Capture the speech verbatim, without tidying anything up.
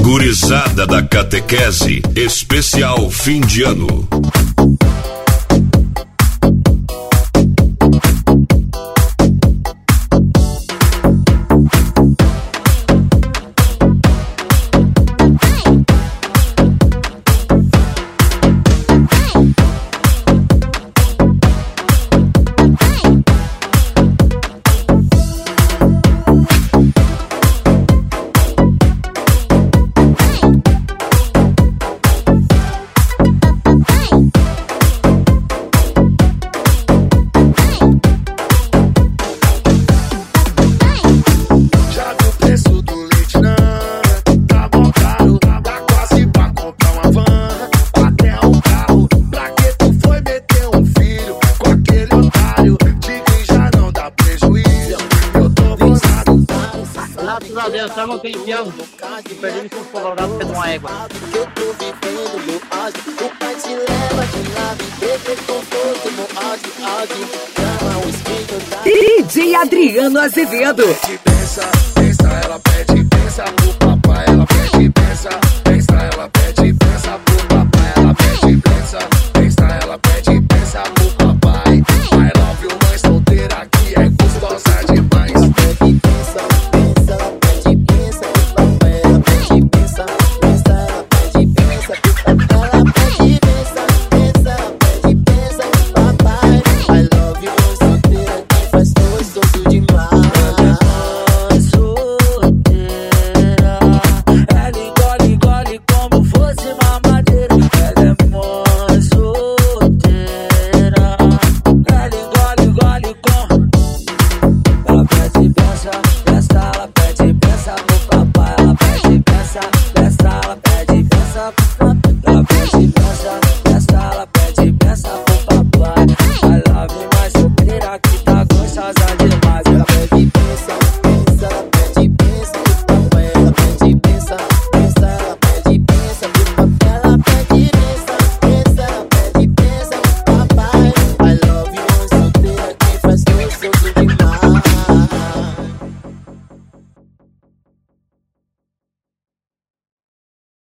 Gurizada da Catequese, especial fim de ano. Estamos campeão e perdemos com o Colorado pelo uma égua. D J Adriano Azevedo. Pensa, pensa, ela pede, pensa.